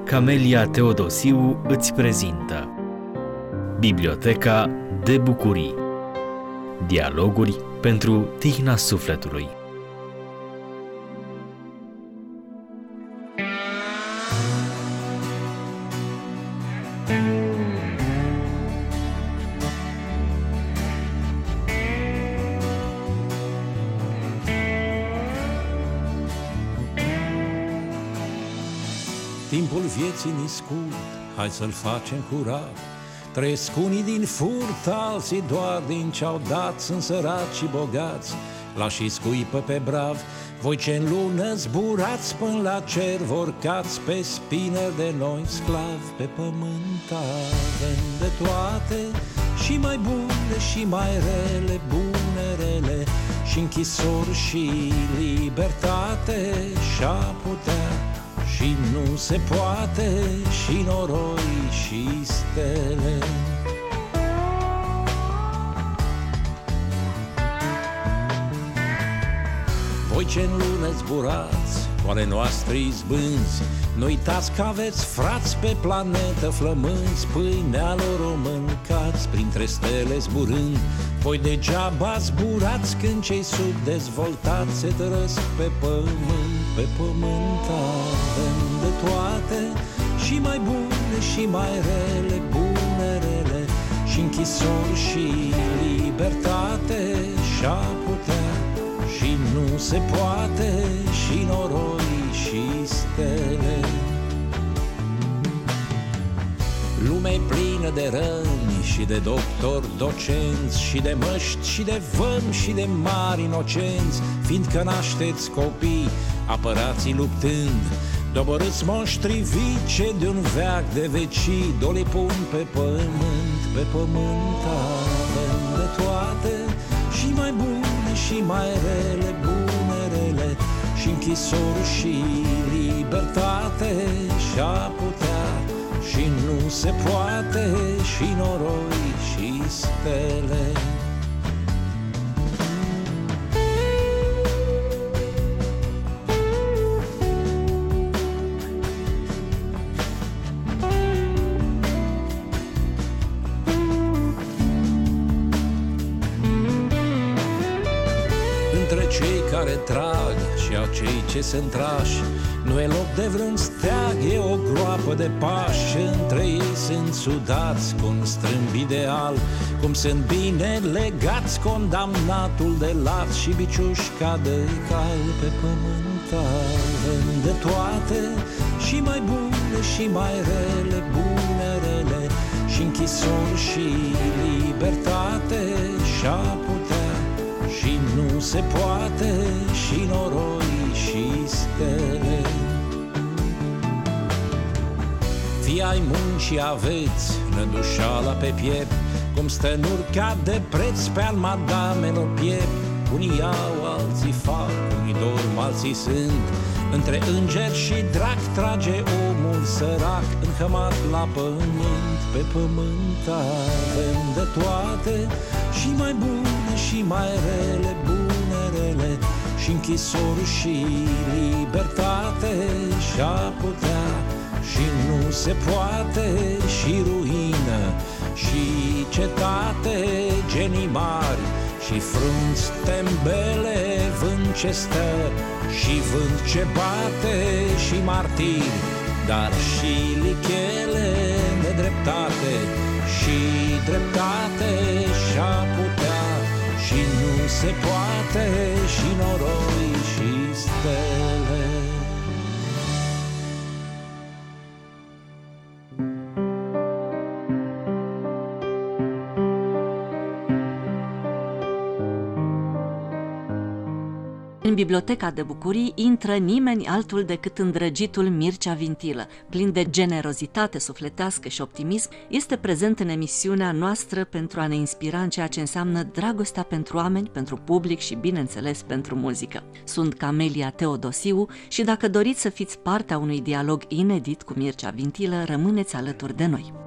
Camelia Teodosiu îți prezintă Biblioteca de bucurii. Dialoguri pentru tihna sufletului. Timpul vieții ni scurt, hai să-l facem curat. Trăiesc unii din furt, alții doar din ce-au dat. Sunt săraci și bogați, lași și scuipă pe brav. Voi ce-n lună zburați până la cer, vorcați pe spinări de noi sclavi. Pe pământ avem de toate, și mai bune și mai rele, bune, rele, și închisori și libertate, și-a putea și nu se poate, și noroi și stele. Voi ce-n lună zburați cu ale noastre izbânzi, nu uitați că aveți frați pe planetă flămânzi. Pâinea lor o mâncați printre stele zburând. Voi degeaba zburați când cei subdezvoltați se tărăsc pe pământ. Pe pământ avem de toate, și mai bune și mai rele, bune, rele, și închisori și libertate, și-a putea și nu se poate, și noroi și stele. Lumea plină de răni și de doctori, docenți, și de măști și de vămi și de mari inocenți. Fiindcă nașteți copii, apărați-i luptând, doborâți monștri vice de un veac de vecii. Dole pun pe pământ, pe pământ avem de toate, și mai bune și mai rele, bune, rele, și închisori și libertate, și-a putea și nu se poate, și noroi și stele. Între cei care trag și acei ce se întrași, nu e loc de vreun steag, e o groapă de pași. Între ei sunt sudați cu un strâmb ideal, cum sunt bine legați condamnatul de lat și biciușca de cal. Pe pământ avem de toate, și mai bune și mai rele, bune, rele, și închisori și libertate, și-a putea și nu se poate, și noroi și stele. Fie ai muncii aveți nădușala pe piept, cum stă în urcat de preț pe al madamelor piept. Unii iau, alții fac, unii dorm, alții sunt. Între îngeri și drac trage omul sărac, înhămat la pământ. Pe pământ avem de toate, și mai bune și mai rele, bune, rele, și închisori și libertate, și-a putea și nu se poate, și ruină și cetate, genii mari și frunți tembele, vânt ce stă și vânt ce bate, și martiri, dar și lichele, nedreptate și dreptate, și-a putea și nu se poate, și noroi și stele. În Biblioteca de bucurii intră nimeni altul decât îndrăgitul Mircea Vintilă. Plin de generozitate sufletească și optimism, este prezent în emisiunea noastră pentru a ne inspira în ceea ce înseamnă dragostea pentru oameni, pentru public și, bineînțeles, pentru muzică. Sunt Camelia Teodosiu și dacă doriți să fiți partea unui dialog inedit cu Mircea Vintilă, rămâneți alături de noi.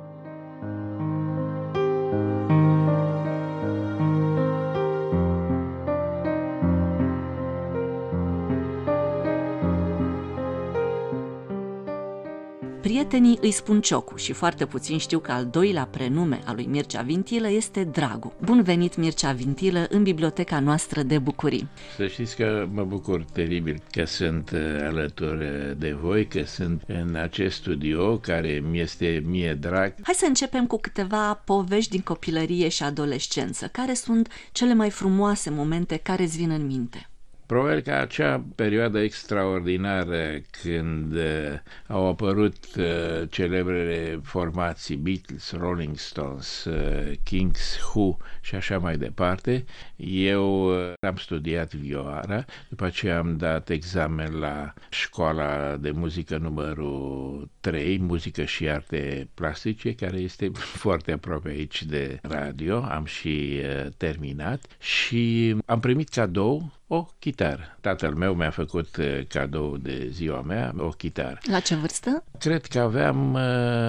Prietenii îi spun Ciocu și foarte puțin știu că al doilea prenume al lui Mircea Vintilă este Dragu. Bun venit, Mircea Vintilă, în biblioteca noastră de bucurii. Să știți că mă bucur teribil că sunt alături de voi, că sunt în acest studio care mi este mie drag. Hai să începem cu câteva povești din copilărie și adolescență. Care sunt cele mai frumoase momente care îți vin în minte? Probabil că acea perioadă extraordinară când au apărut celebrele formații Beatles, Rolling Stones, Kings, Who și așa mai departe, eu am studiat vioară, după aceea am dat examen la școala de muzică numărul 3, muzică și arte plastice, care este foarte aproape aici de radio, am și terminat și am primit cadou o chitară. Tatăl meu mi-a făcut cadou de ziua mea, o chitară. La ce vârstă? Cred că aveam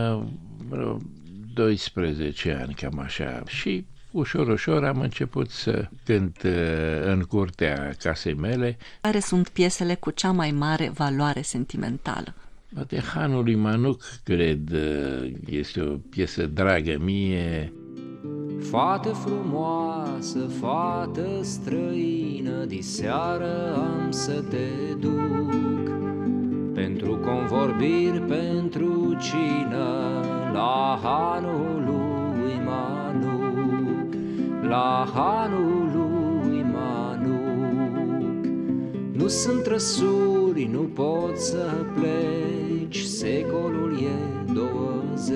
12 ani, cam așa. Și ușor am început să cânt în curtea casei mele. Care sunt piesele cu cea mai mare valoare sentimentală? De Hanul lui Manuc, cred, este o piesă dragă mie. Fată frumoasă, fată străină, diseară am să te duc pentru convorbiri, pentru cină, la Hanul lui Manuc, la Hanul lui Manuc. Nu sunt trăsuri, nu poți să pleci, secolul e 20.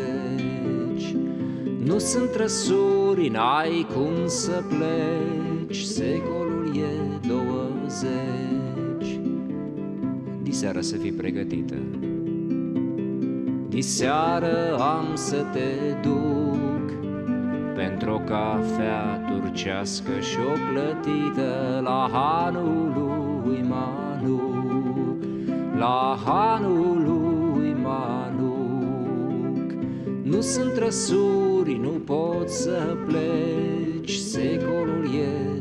Nu sunt trăsuri, n-ai cum să pleci, secolul e 20. Diseară să fii pregătită, diseară am să te duc pentru o cafea turcească și o plătită, la Hanul lui Manuc, la Hanul lui Manuc. Nu sunt trăsuri, nu poți să pleci, secolul e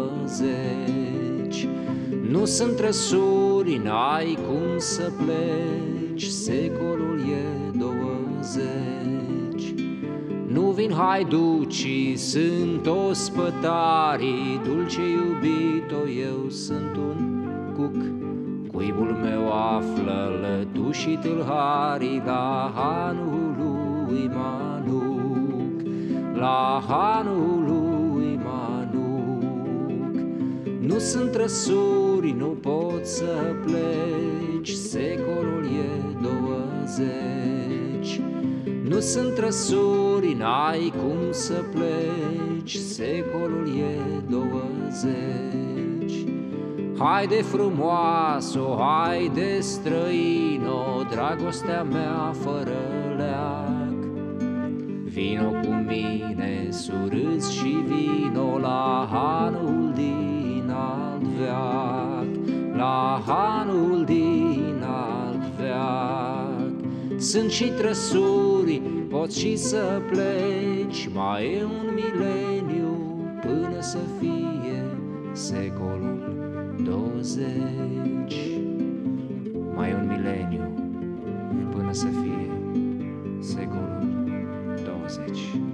20. Nu sunt trăsuri, n-ai cum să pleci, secolul e 20. Nu vin haiducii, sunt ospătarii, dulce iubito, eu sunt un cuc. Cuibul meu află lătușii tâlharii, la Hanul lui Manuc, la Hanul lui Manuc. Nu sunt trăsuri, nu poți să pleci, secolul e 20. Nu sunt trăsuri, n-ai cum să pleci, secolul e 20. Haide frumoasă, haide străină, dragostea mea fără leac. Vino cu mine, surâți și vino, la Hanul din alt veac, la Hanul din alt veac. Sunt și trăsuri, poți și să pleci, mai e un mileniu până să fie secolul 20. Mai e un mileniu până să fie secolul 20.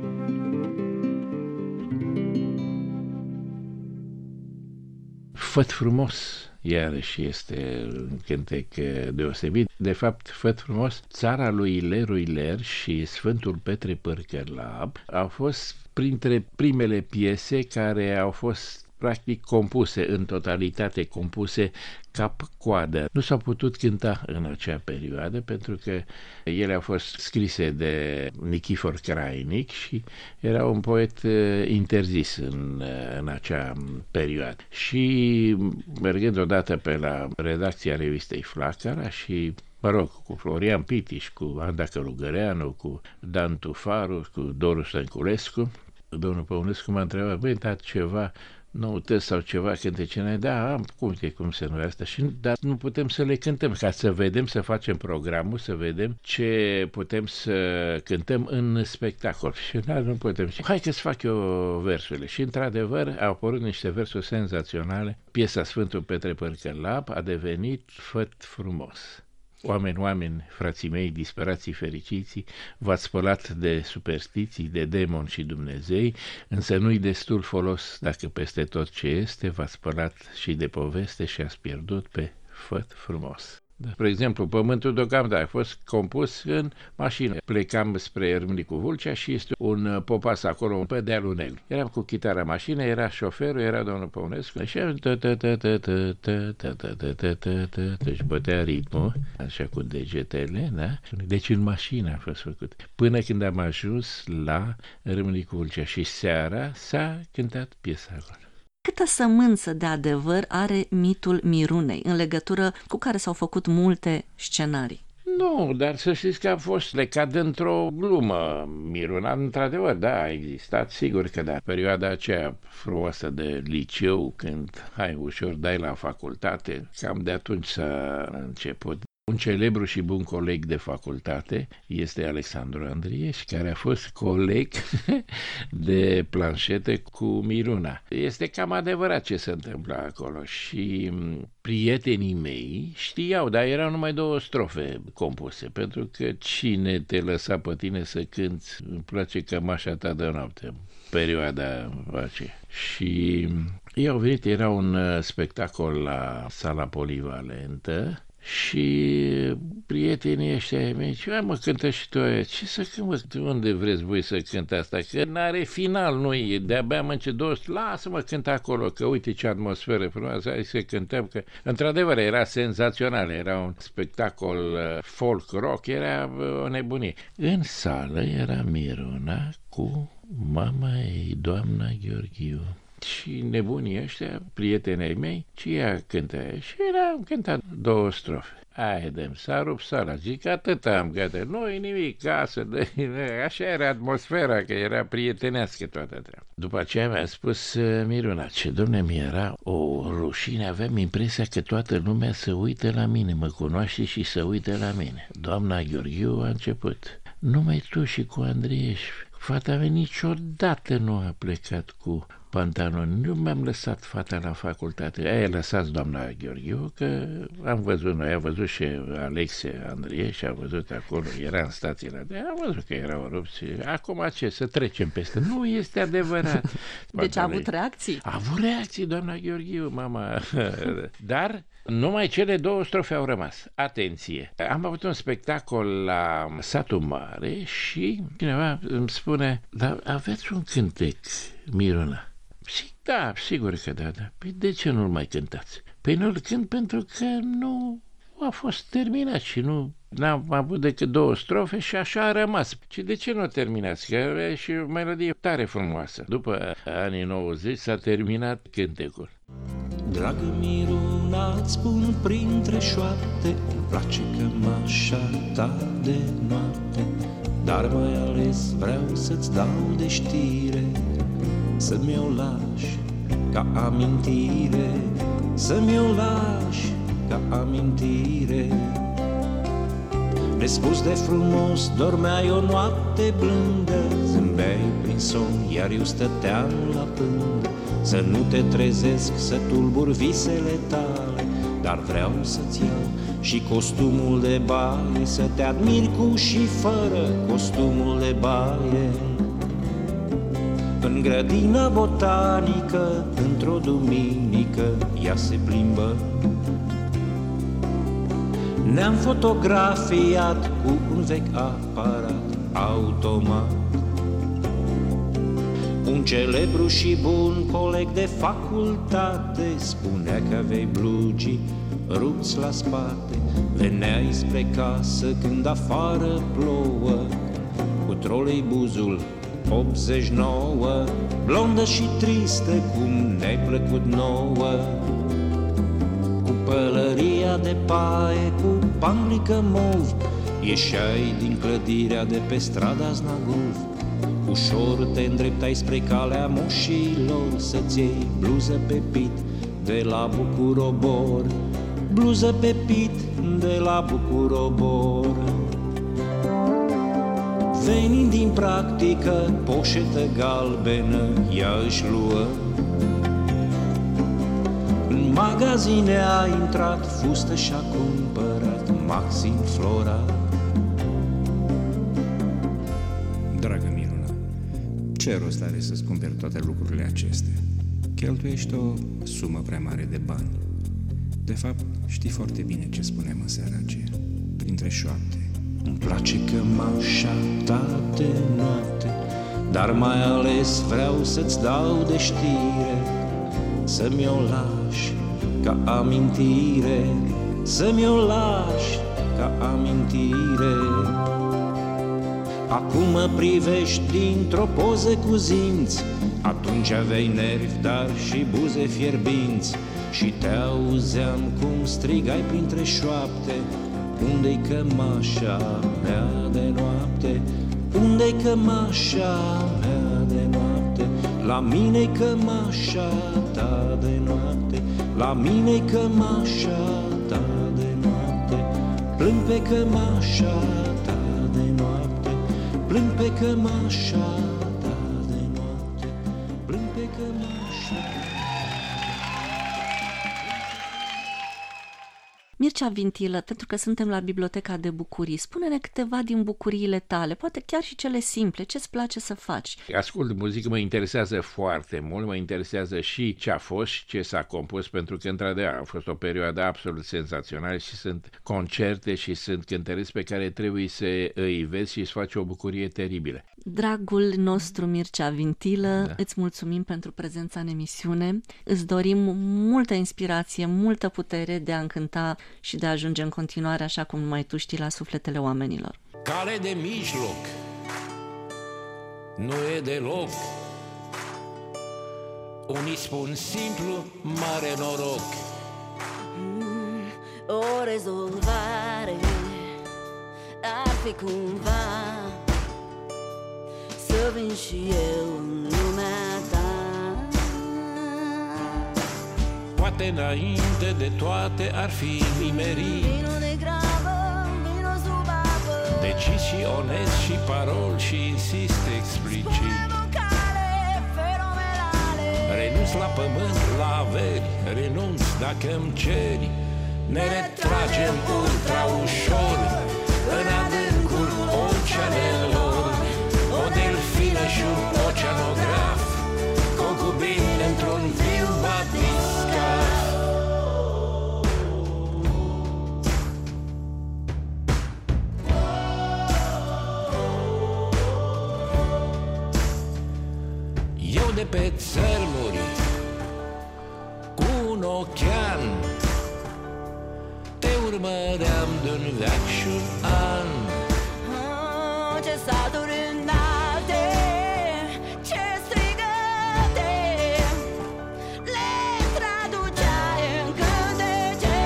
Făt frumos, iarăși este un cântec deosebit. De fapt, Făt frumos, Țara lui Ileru Iler și Sfântul Petre Pârcălab au fost printre primele piese care au fost practic compuse, în totalitate compuse cap-coadă. Nu s-au putut cânta în acea perioadă pentru că ele au fost scrise de Nichifor Crainic și era un poet interzis în acea perioadă. Și mergând odată pe la redacția revistei Flacăra și cu Florian Pitiș, cu Anda Călugăreanu, cu Dan Tufaru, cu Doru Stănculescu, domnul Păunescu m-a întrebat, băi, dar ceva noutăți sau ceva cântece, da, am, cum se numește asta, dar nu putem să le cântăm, ca să vedem, să facem programul, să vedem ce putem să cântăm în spectacol. Și nu putem. Hai că-ți fac eu versurile. Și într-adevăr au apărut niște versuri senzaționale. Piesa Sfântul Petre Pârcălab a devenit Făt frumos. Oameni, frații mei, disperații fericiții, v-ați spălat de superstiții, de demoni și Dumnezei, însă nu-i destul folos dacă peste tot ce este v-ați spălat și de poveste și ați pierdut pe făt frumos. Da. Spre exemplu, Pământul deocamdată a fost compus în mașină. Plecam spre Râmnicu Vâlcea și este un popas acolo pe dealul negru. Eram cu chitara mașină, era șoferul, era domnul Păunescu și își bătea ritmul, așa cu degetele, da? Deci în mașină a fost făcut. Până când am ajuns la Râmnicu Vâlcea și seara s-a cântat piesa acolo. Câtă sămânță de adevăr are mitul Mirunei, în legătură cu care s-au făcut multe scenarii? Nu, dar să știți că a fost legat dintr-o glumă. Miruna, într-adevăr, da, a existat, sigur că da. Perioada aceea frumoasă de liceu, când ușor dai la facultate, cam de atunci s-a început. Un celebru și bun coleg de facultate este Alexandru Andrieș, care a fost coleg de planșete cu Miruna. Este cam adevărat ce se întâmplă acolo și prietenii mei știau, dar erau numai 2 strofe compuse, pentru că cine te lăsa pe tine să cânti Îmi place cămașa ta de noapte, perioada aceea. Și ei au venit, era un spectacol la Sala Polivalentă, și prietenii ăștia mei zice, mă, cântă și tu aia. Ce să cânt, unde vreți voi să cânt asta? Că n-are final, nu e, de-abia mânce 200, lasă-mă cânt acolo, că uite ce atmosferă frumoasă, hai să cântăm, că într-adevăr era senzațional, era un spectacol folk-rock, era o nebunie. În sală era Miruna cu mama ei, doamna Gheorghiu. Și nebunii ăștia, prietenii mei, ce ea cântă și am cântat 2 strofe. Haidem, s-a rupt sala, zic, atât am gata, nu-i nimic, casă, așa era atmosfera, că era prietenească toată treaba. După aceea mi-a spus Miruna, ce domne, mi-era o rușine, aveam impresia că toată lumea se uită la mine, mă cunoaște și se uită la mine. Doamna Gheorghiu a început, numai tu și cu Andrieș, fata mea niciodată nu a plecat cu pantaloni. Nu mi-am lăsat fata la facultate. Aia lăsați doamna Gheorghiu, că am văzut noi, a văzut și Alexe Andrie și a văzut acolo, era în stațiile de, am văzut că erau rupți. Acum ce, să trecem peste. Nu este adevărat. Deci a avut reacții? A avut reacții, doamna Gheorghiu, mama. Dar numai cele 2 strofe au rămas. Atenție! Am avut un spectacol la Satul Mare și cineva îmi spune, dar aveți un cântec, Miruna? Și da, sigur că da. Păi de ce nu-l mai cântați? Păi nu-l cânt pentru că nu a fost terminat și nu n-am avut decât 2 strofe și așa a rămas. Și de ce nu terminați? Că avea și o melodie tare frumoasă. După anii 90 s-a terminat cântecul. Dragă Miruna, îți spun printre șoapte, îmi place cămașa ta de noapte, dar mai ales vreau să-ți dau de știre, să-mi o lași ca amintire, să-mi o lași ca amintire. Nespus de frumos dormeai o noapte blândă, zâmbeai prin somn, iar eu stăteam la pândă, să nu te trezesc, să tulbur visele tale, dar vreau să-ți iau și costumul de baie, să te admir cu și fără costumul de baie. În grădina botanică, într-o duminică, ea se plimbă. Ne-am fotografiat cu un vechi aparat automat. Un celebru și bun coleg de facultate spunea că aveai blugii rupți la spate. Veneai spre casă când afară plouă, cu troleibuzul 89, blondă și tristă cum ne-ai plăcut nouă, cu pălăria de paie, cu panglică mov, ieșeai din clădirea de pe strada Znagov. Ușor te îndreptai spre calea moșilor, să-ți iei bluză pe pit de la Bucurobor, bluză pe pit de la Bucurobor. Venind din practică, poșetă galbenă ea își luă. În magazine a intrat, fustă și-a cumpărat, Maxim Flora. Dragă Miruna, ce rost are să-ți cumperi toate lucrurile acestea? Cheltuiești o sumă prea mare de bani. De fapt, știi foarte bine ce spunem în seara aceea, printre șoapte. Îmi place cămașa ta de noapte, dar mai ales vreau să-ți dau de știre, să-mi o lași ca amintire, să-mi o lași ca amintire. Acum mă privești dintr-o poză cu zinți, atunci aveai nervi, dar și buze fierbinți, și te auzeam cum strigai printre șoapte: unde-i cămașa mea de noapte? Unde-i cămașa mea de noapte? La mine-i cămașa ta de noapte, la mine-i cămașa ta de noapte. Plâng pe cămașa ta de noapte, plâng pe cămașa ta de noapte, plâng pe cămașa. Mircea Vintilă, pentru că suntem la Biblioteca de Bucurii, spune-ne câteva din bucuriile tale, poate chiar și cele simple, ce-ți place să faci? Ascult muzică, mă interesează foarte mult, mă interesează și ce a fost și ce s-a compus, pentru că într-adevăr a fost o perioadă absolut senzațională și sunt concerte și sunt cântăreți pe care trebuie să îi vezi și îți faci o bucurie teribilă. Dragul nostru Mircea Vintilă, îți mulțumim pentru prezența în emisiune, îți dorim multă inspirație, multă putere de a încânta și de a ajunge în continuare, așa cum numai tu știi, la sufletele oamenilor. Cale de mijloc nu e deloc, unii spun simplu, mare noroc. O rezolvare ar fi cumva să vin și eu în lumea ta. Poate înainte de toate ar fi nimerit, Vino de grabă, vino sub apă, decis și onest și parol și insist explicit. spune vocale fenomenale. Renunț la pământ, la averi, renunț dacă îmi ceri. Ne retragem ultra ușor în adâncul oceanelor, o delfină și un oceanograf, concubini într-un viu batiscaf. Eu de pe țărmuri cu un ochean te urmăream de-un veac și un an. Oh, ce saturi înalte, ce strigăte, le traduceai în cântece.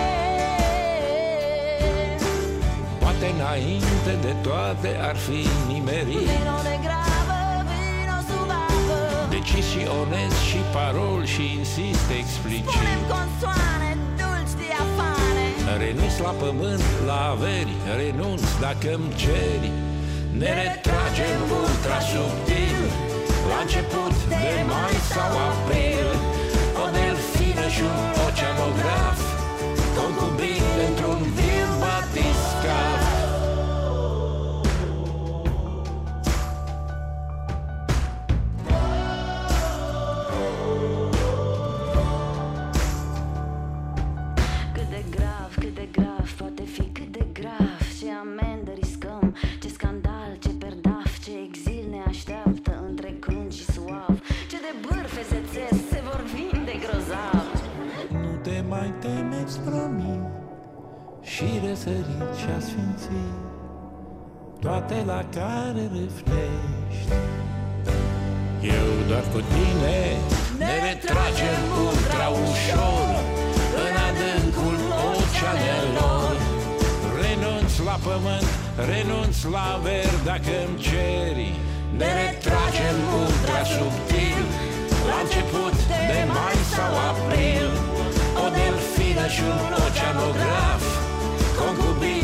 Poate înainte de toate ar fi nimerit, Vino de grabă, vino sub apă, decis și onest și parol și insist explicit. spune-mi consoane dulci diafane. Renunț la pământ, la averi, renunț dacă-mi ceri. Ne retragem ultra subtil, la început de mai sau april, o delfină și un oceanograf, concubini într-un viu batiscaf. Cât de grav poate fi, cât de grav. Ce amendă riscăm, ce scandal, ce perdaf, ce exil ne așteaptă între crunt și suav. Ce de bârfe se țes, se vor vinde grozav. Nu te mai temeți, promit, și răsărit și asfințit, toate la care râfnești. Eu doar cu tine ne retragem ultra ușor în adâncul oceanelor. Renunț la pământ, renunț la averi dacă-mi ceri. Ne retragem ultra subtil, la început de mai sau april, o delfină și un oceanograf, concubini